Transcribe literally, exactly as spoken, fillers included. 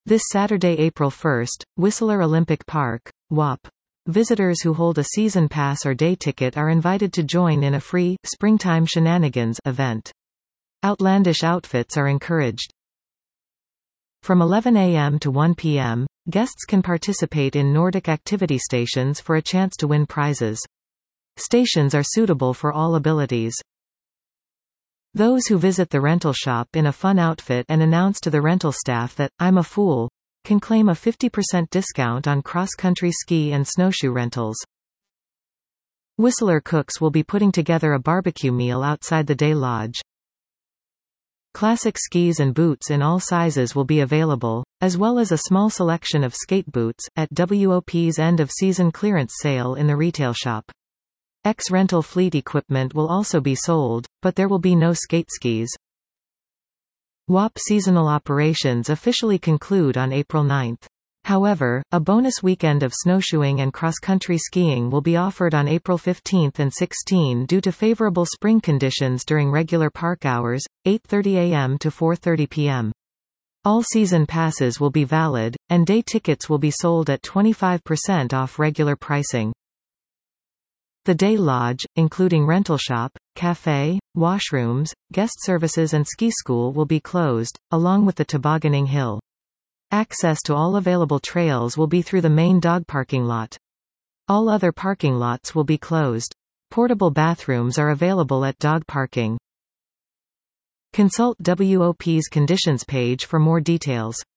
This Saturday, April first, Whistler Olympic Park, W A P. Visitors who hold a season pass or day ticket are invited to join in a free, Springtime Shenanigans event. Outlandish outfits are encouraged. From eleven a m to one p m, guests can participate in Nordic activity stations for a chance to win prizes. Stations are suitable for all abilities. Those who visit the rental shop in a fun outfit and announce to the rental staff that, "I'm a fool," can claim a fifty percent discount on cross-country ski and snowshoe rentals. Whistler cooks will be putting together a barbecue meal outside the day lodge. Classic skis and boots in all sizes will be available, as well as a small selection of skate boots, at W O P's end-of-season clearance sale in the retail shop. Ex-rental fleet equipment will also be sold, but there will be no skate skis. W A P seasonal operations officially conclude on April ninth. However, a bonus weekend of snowshoeing and cross-country skiing will be offered on April fifteenth and sixteenth due to favorable spring conditions during regular park hours, eight thirty a m to four thirty p m All season passes will be valid, and day tickets will be sold at twenty-five percent off regular pricing. The day lodge, including rental shop, cafe, washrooms, guest services and ski school will be closed, along with the tobogganing hill. Access to all available trails will be through the main dog parking lot. All other parking lots will be closed. Portable bathrooms are available at dog parking. Consult W O P's conditions page for more details.